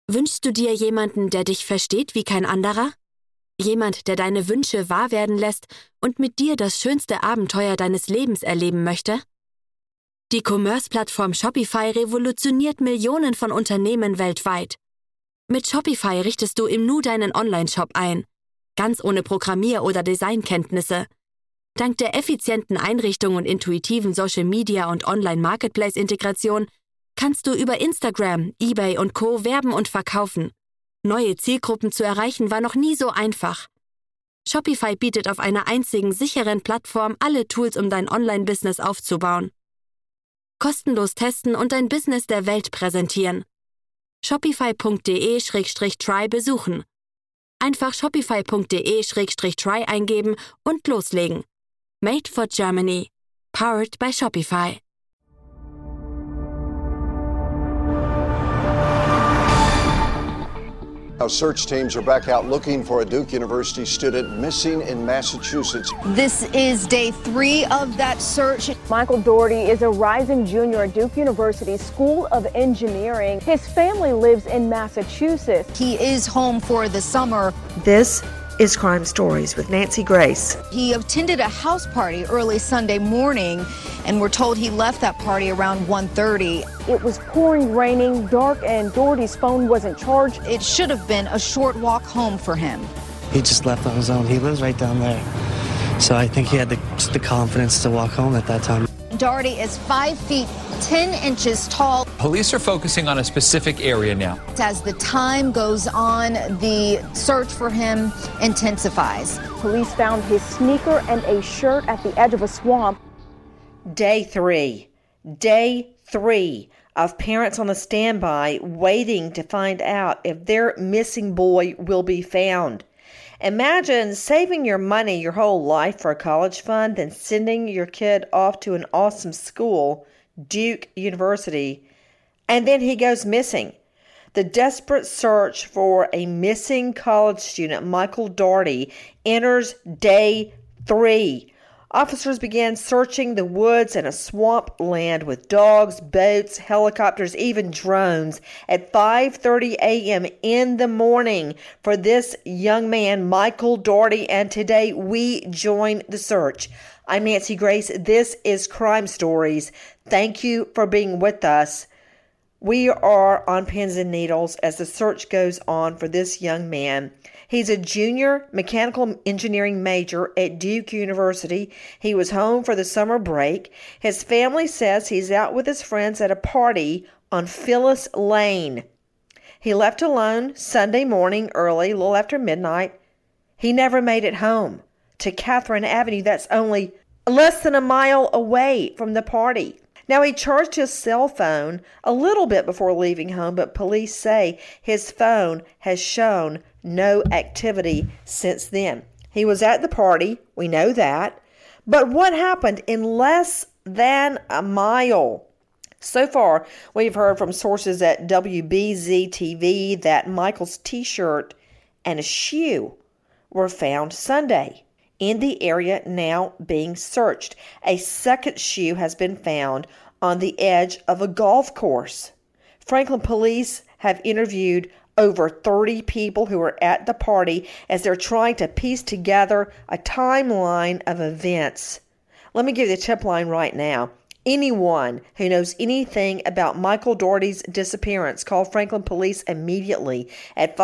Wünschst du dir jemanden, der dich versteht wie kein anderer? Jemand, der deine Wünsche wahr werden lässt und mit dir das schönste Abenteuer deines Lebens erleben möchte? Die Commerce-Plattform Shopify revolutioniert Millionen von Unternehmen weltweit. Mit Shopify richtest du im Nu deinen Online-Shop ein, ganz ohne Programmier- oder Designkenntnisse. Dank der effizienten Einrichtung und intuitiven Social-Media- und Online-Marketplace-Integration kannst du über Instagram, eBay und Co. werben und verkaufen. Neue Zielgruppen zu erreichen war noch nie so einfach. Shopify bietet auf einer einzigen sicheren Plattform alle Tools, um dein Online-Business aufzubauen. Kostenlos testen und dein Business der Welt präsentieren. Shopify.de/try besuchen. Einfach shopify.de/try eingeben und loslegen. Made for Germany. Powered by Shopify. Now, search teams are back out looking for a Duke University student missing in Massachusetts. This is day 3 of that search. Michael Doherty is a rising junior at Duke University School of Engineering. His family lives in Massachusetts. He is home for the summer. This is Crime Stories with Nancy Grace. He attended a house party early Sunday morning, and we're told he left that party around 1:30. It was pouring, raining, dark, and Doherty's phone wasn't charged. It should have been a short walk home for him. He just left on his own. He lives right down there. So I think he had the confidence to walk home at that time. Doherty is 5 feet 10 inches tall. Police are focusing on a specific area now. As the time goes on, the search for him intensifies. Police found his sneaker and a shirt at the edge of a swamp. Day 3 of parents on the standby waiting to find out if their missing boy will be found. Imagine saving your money your whole life for a college fund, then sending your kid off to an awesome school, Duke University, and then he goes missing. The desperate search for a missing college student, Michael Doherty, enters day 3. Officers began searching the woods and a swamp land with dogs, boats, helicopters, even drones at 5:30 a.m. in the morning for this young man, Michael Doherty, and today we join the search. I'm Nancy Grace. This is Crime Stories. Thank you for being with us. We are on pins and needles as the search goes on for this young man. He's a junior mechanical engineering major at Duke University. He was home for the summer break. His family says he's out with his friends at a party on Phyllis Lane. He left alone Sunday morning early, a little after midnight. He never made it home to Catherine Avenue. That's only less than a mile away from the party. Now, he charged his cell phone a little bit before leaving home, but police say his phone has shown no activity since then. He was at the party, we know that, but what happened in less than a mile? So far, we've heard from sources at WBZ-TV that Michael's t-shirt and a shoe were found Sunday in the area now being searched. A second shoe has been found on the edge of a golf course. Franklin police have interviewed over 30 people who were at the party as they're trying to piece together a timeline of events. Let me give you the tip line right now. Anyone who knows anything about Michael Doherty's disappearance, call Franklin police immediately at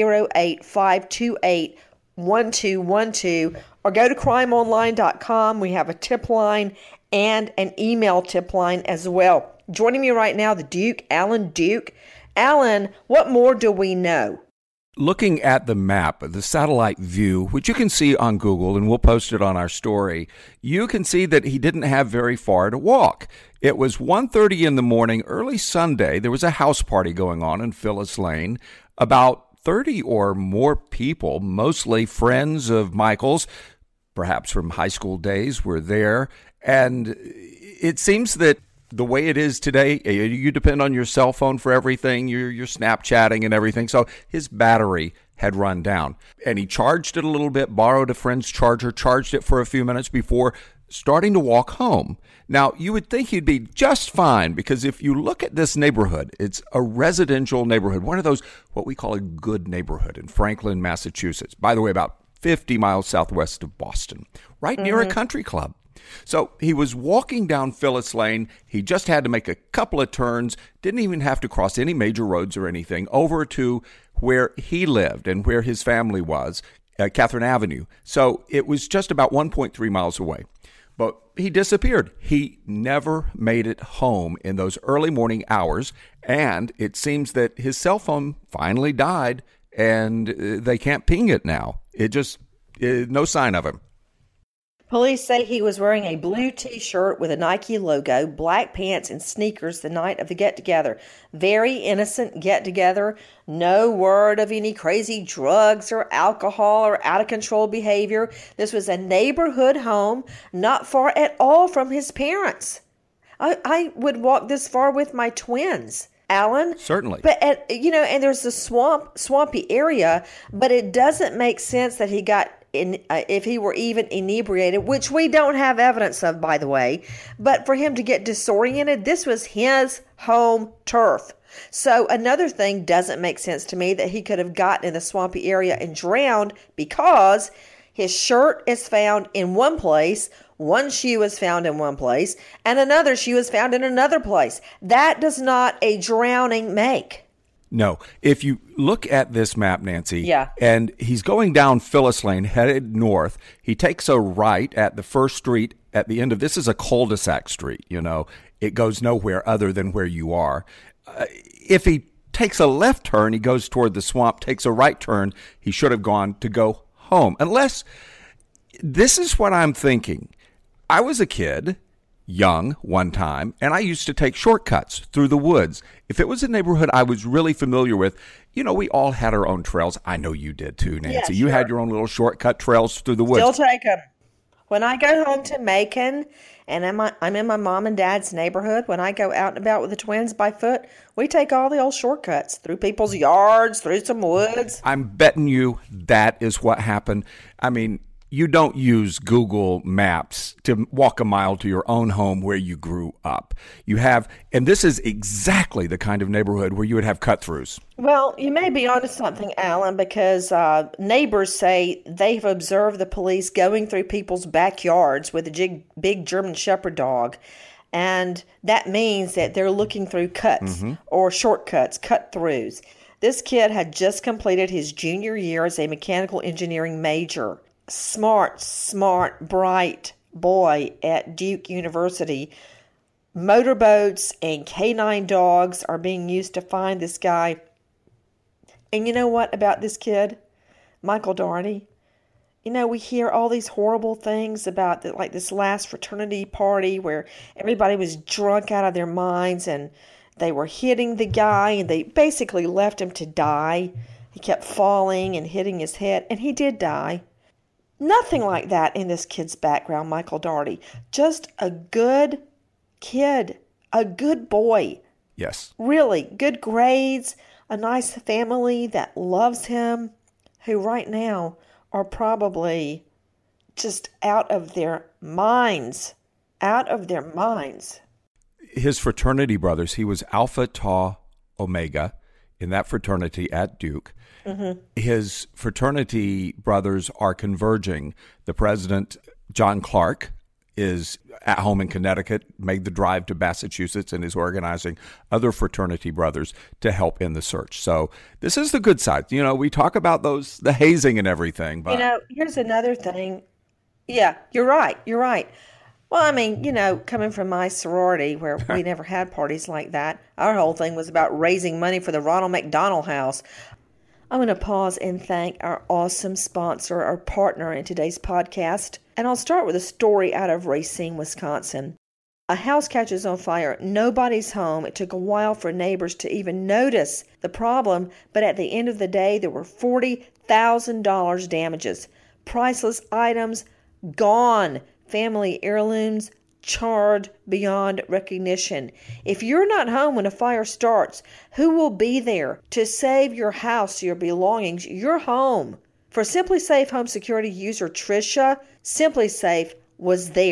508-528-1212 or go to crimeonline.com. We have a tip line and an email tip line as well. Joining me right now, the Duke, Alan Duke. Alan, what more do we know? Looking at the map, the satellite view, which you can see on Google, and we'll post it on our story, you can see that he didn't have very far to walk. It was 1:30 in the morning, early Sunday. There was a house party going on in Phyllis Lane. About 30 or more people, mostly friends of Michael's, perhaps from high school days, were there. And it seems that the way it is today, you depend on your cell phone for everything. You're Snapchatting and everything. So his battery had run down. And he charged it a little bit, borrowed a friend's charger, charged it for a few minutes before starting to walk home. Now, you would think he'd be just fine because if you look at this neighborhood, it's a residential neighborhood, one of those, what we call a good neighborhood in Franklin, Massachusetts. By the way, about 50 miles southwest of Boston, right near a country club. So he was walking down Phyllis Lane. He just had to make a couple of turns, didn't even have to cross any major roads or anything, over to where he lived and where his family was, Catherine Avenue. So it was just about 1.3 miles away. But he disappeared. He never made it home in those early morning hours, and it seems that his cell phone finally died, and they can't ping it now. It just, no sign of him. Police say he was wearing a blue T-shirt with a Nike logo, black pants, and sneakers the night of the get-together. Very innocent get-together. No word of any crazy drugs or alcohol or out-of-control behavior. This was a neighborhood home, not far at all from his parents. I would walk this far with my twins. Alan? Certainly. But, and there's a swampy area, but it doesn't make sense that he got if he were even inebriated, which we don't have evidence of, by the way, but for him to get disoriented, this was his home turf. So another thing doesn't make sense to me that he could have gotten in the swampy area and drowned because his shirt is found in one place, one shoe is found in one place, and another shoe is found in another place. That does not a drowning make. No. If you look at this map, Nancy, yeah, and he's going down Phyllis Lane, headed north. He takes a right at the first street at the end of this is a cul-de-sac street. It goes nowhere other than where you are. If he takes a left turn, he goes toward the swamp, takes a right turn, he should have gone to go home. Unless, this is what I'm thinking. I was a kid, young one time, and I used to take shortcuts through the woods. If it was a neighborhood I was really familiar with, we all had our own trails. I know you did too, Nancy. Yeah, sure. You had your own little shortcut trails through the woods. Still take them. When I go home to Macon and I'm in my mom and dad's neighborhood, when I go out and about with the twins by foot, we take all the old shortcuts through people's yards, through some woods. I'm betting you that is what happened. I mean, you don't use Google Maps to walk a mile to your own home where you grew up. You have, and this is exactly the kind of neighborhood where you would have cut-throughs. Well, you may be onto something, Alan, because neighbors say they've observed the police going through people's backyards with a big German Shepherd dog. And that means that they're looking through cuts or shortcuts, cut-throughs. This kid had just completed his junior year as a mechanical engineering major. Smart, bright boy at Duke University. Motorboats and canine dogs are being used to find this guy. And you know what about this kid, Michael Daugherty? We hear all these horrible things about this last fraternity party where everybody was drunk out of their minds and they were hitting the guy and they basically left him to die. He kept falling and hitting his head, and he did die. Nothing like that in this kid's background, Michael Daugherty. Just a good kid, a good boy. Yes. Really, good grades, a nice family that loves him, who right now are probably just out of their minds. His fraternity brothers, he was Alpha Tau Omega in that fraternity at Duke. His fraternity brothers are converging. The president, John Clark, is at home in Connecticut, made the drive to Massachusetts, and is organizing other fraternity brothers to help in the search. So this is the good side. We talk about the hazing and everything. But here's another thing. Yeah, you're right. Well, I mean, coming from my sorority where we never had parties like that, our whole thing was about raising money for the Ronald McDonald House. I'm going to pause and thank our awesome sponsor, our partner in today's podcast. And I'll start with a story out of Racine, Wisconsin. A house catches on fire. Nobody's home. It took a while for neighbors to even notice the problem, but at the end of the day, there were $40,000 damages. Priceless items gone. Family heirlooms charred beyond recognition. If you're not home when a fire starts, who will be there to save your house, your belongings, your home? For Simply Safe home security user Tricia, Simply Safe was there.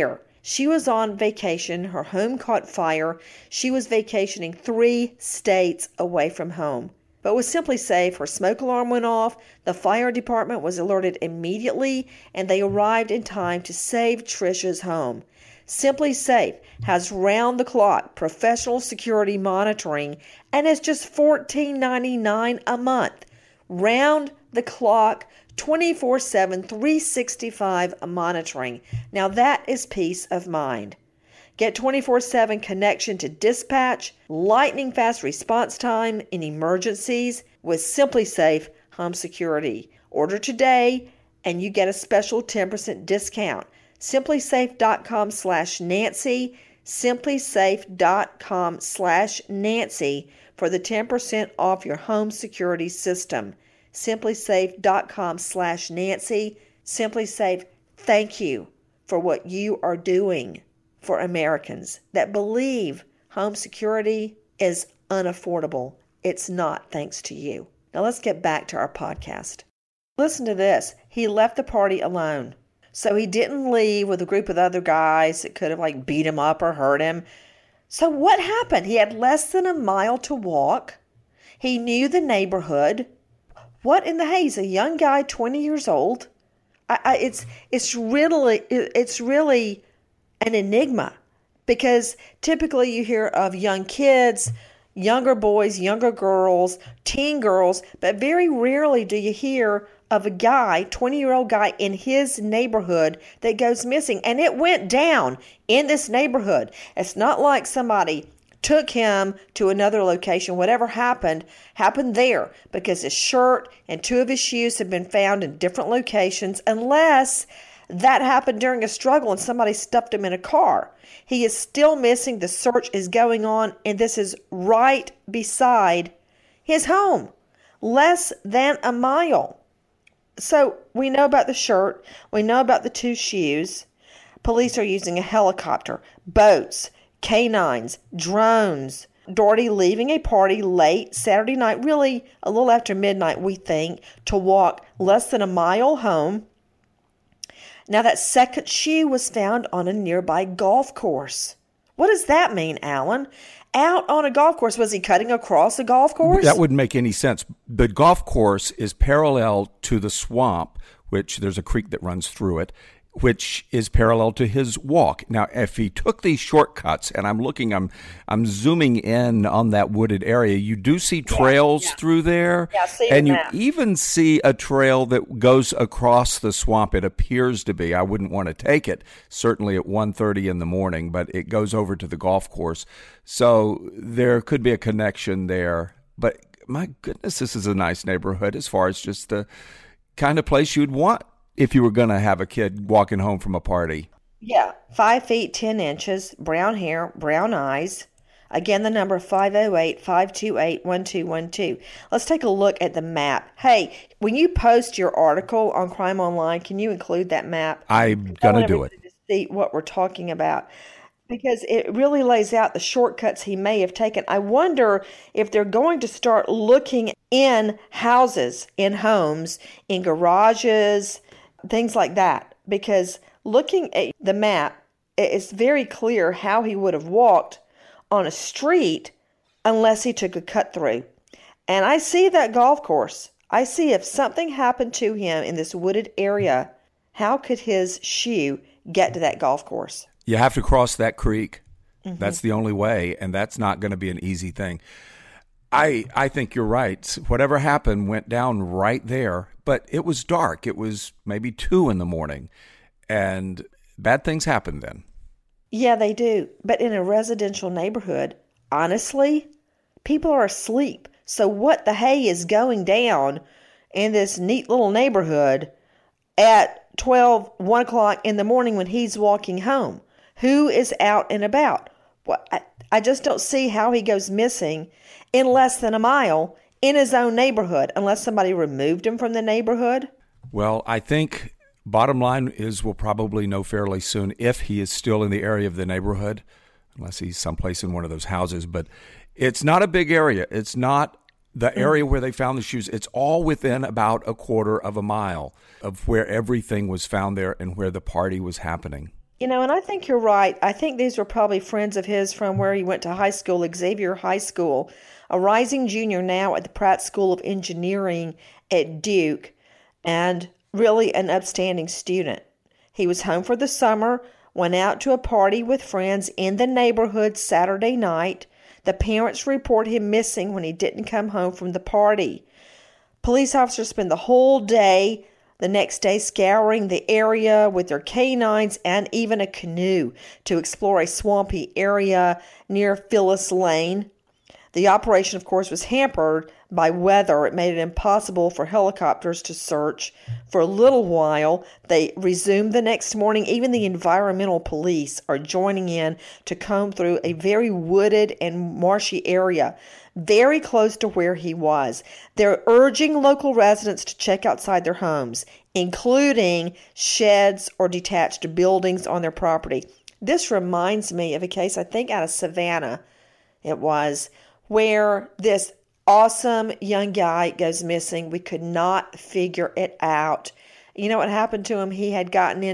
She was on vacation. Her home caught fire. She was vacationing 3 states away from home. But with Simply Safe, her smoke alarm went off, the fire department was alerted immediately, and they arrived in time to save Trisha's home. Simply Safe has round-the-clock professional security monitoring, and it's just $14.99 a month. Round-the-clock, 24/7, 365 monitoring. Now that is peace of mind. Get 24/7 connection to dispatch, lightning-fast response time in emergencies with Simply Safe Home Security. Order today, and you get a special 10% discount. SimplySafe.com/Nancy, SimplySafe.com/Nancy for the 10% off your home security system. SimplySafe.com/Nancy. SimplySafe, thank you for what you are doing for Americans that believe home security is unaffordable. It's not, thanks to you. Now let's get back to our podcast. Listen to this. He left the party alone. So he didn't leave with a group of other guys that could have beat him up or hurt him. So what happened? He had less than a mile to walk. He knew the neighborhood. What in the hay? He's a young guy, 20 years old. It's really an enigma, because typically you hear of young kids, younger boys, younger girls, teen girls, but very rarely do you hear of a guy, 20-year-old guy in his neighborhood that goes missing. And it went down in this neighborhood. It's not like somebody took him to another location. Whatever happened there, because his shirt and 2 of his shoes have been found in different locations, unless that happened during a struggle and somebody stuffed him in a car. He is still missing. The search is going on, and this is right beside his home, less than a mile. So we know about the shirt. We know about the 2 shoes. Police are using a helicopter, boats, canines, drones. Doherty leaving a party late Saturday night, really a little after midnight, we think, to walk less than a mile home. Now that second shoe was found on a nearby golf course. What does that mean, Alan? Out on a golf course. Was he cutting across a golf course? That wouldn't make any sense. The golf course is parallel to the swamp, which there's a creek that runs through it, which is parallel to his walk. Now, if he took these shortcuts, and I'm zooming in on that wooded area, you do see trails through there. Yeah, see and you that. even see a trail that goes across the swamp. It appears to be. I wouldn't want to take it, certainly at 1:30 in the morning, but it goes over to the golf course. So there could be a connection there. But my goodness, this is a nice neighborhood as far as just the kind of place you'd want if you were going to have a kid walking home from a party. Yeah, 5 feet, 10 inches, brown hair, brown eyes. Again, the number 508-528-1212. Let's take a look at the map. Hey, when you post your article on Crime Online, can you include that map? I'm going to do it. To see what we're talking about, because it really lays out the shortcuts he may have taken. I wonder if they're going to start looking in houses, in homes, in garages, things like that, because looking at the map, it's very clear how he would have walked on a street unless he took a cut through. And I see that golf course. I see if something happened to him in this wooded area, how could his shoe get to that golf course? You have to cross that creek. Mm-hmm. That's the only way, and that's not going to be an easy thing. I think you're right. Whatever happened went down right there, but it was dark. It was maybe 2 in the morning, and bad things happen then. Yeah, they do. But in a residential neighborhood, honestly, people are asleep. So what the hay is going down in this neat little neighborhood at 1 o'clock in the morning when he's walking home? Who is out and about? Well, I just don't see how he goes missing in less than a mile in his own neighborhood, unless somebody removed him from the neighborhood. Well, I think bottom line is we'll probably know fairly soon if he is still in the area of the neighborhood, unless he's someplace in one of those houses. But it's not a big area. It's not the area where they found the shoes. It's all within about a quarter of a mile of where everything was found there and where the party was happening. And I think you're right. I think these were probably friends of his from where he went to high school, Xavier High School, a rising junior now at the Pratt School of Engineering at Duke, and really an upstanding student. He was home for the summer, went out to a party with friends in the neighborhood Saturday night. The parents report him missing when he didn't come home from the party. Police officers spend the whole day the next day scouring the area with their canines and even a canoe to explore a swampy area near Phyllis Lane. The operation, of course, was hampered by weather. It made it impossible for helicopters to search. For a little while, they resumed the next morning. Even the environmental police are joining in to comb through a very wooded and marshy area, very close to where he was. They're urging local residents to check outside their homes, including sheds or detached buildings on their property. This reminds me of a case, I think, out of Savannah, it was, where this awesome young guy goes missing. We could not figure it out. You know what happened to him? He had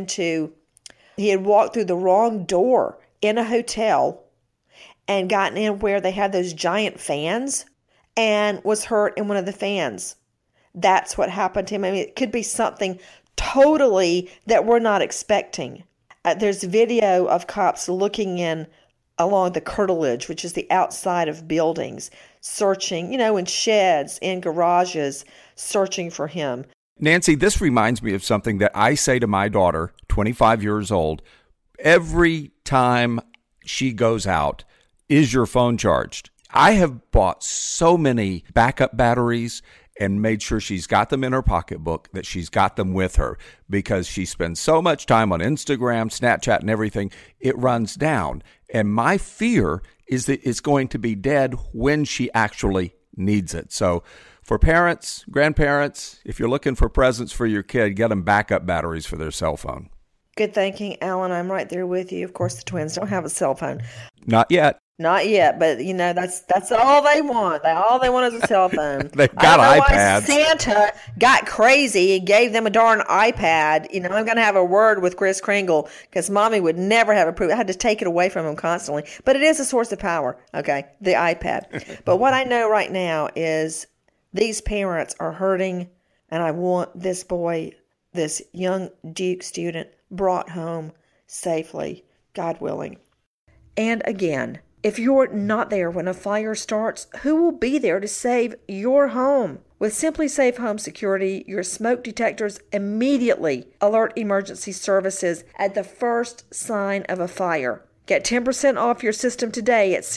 walked through the wrong door in a hotel and gotten in where they had those giant fans and was hurt in one of the fans. That's what happened to him. I mean, it could be something totally that we're not expecting. There's video of cops looking in along the curtilage, which is the outside of buildings, searching, in sheds, in garages, searching for him. Nancy, this reminds me of something that I say to my daughter, 25 years old, every time she goes out. Is your phone charged? I have bought so many backup batteries and made sure she's got them in her pocketbook, that she's got them with her, because she spends so much time on Instagram, Snapchat, and everything, it runs down. And my fear is that it's going to be dead when she actually needs it. So for parents, grandparents, if you're looking for presents for your kid, get them backup batteries for their cell phone. Good thinking, Alan. I'm right there with you. Of course, the twins don't have a cell phone. Not yet. Not yet, but that's all they want. All they want is a cell phone. They've got iPads. Why Santa got crazy and gave them a darn iPad. I'm going to have a word with Kris Kringle, because Mommy would never have approved. I had to take it away from him constantly. But it is a source of power, okay, the iPad. But what I know right now is these parents are hurting, and I want this boy, this young Duke student, brought home safely, God willing. And again, if you're not there when a fire starts, who will be there to save your home? With Simply Safe Home Security, your smoke detectors immediately alert emergency services at the first sign of a fire. Get 10% off your system today at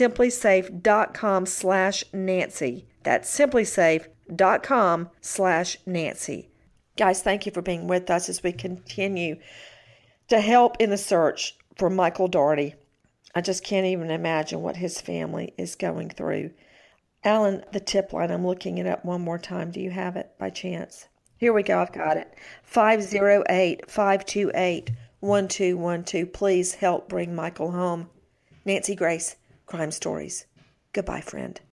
simplysafe.com/Nancy. That's simplysafe.com/Nancy. Guys, thank you for being with us as we continue to help in the search for Michael Daugherty. I just can't even imagine what his family is going through. Alan, the tip line, I'm looking it up one more time. Do you have it by chance? Here we go. I've got it. 508-528-1212. Please help bring Michael home. Nancy Grace, Crime Stories. Goodbye, friend.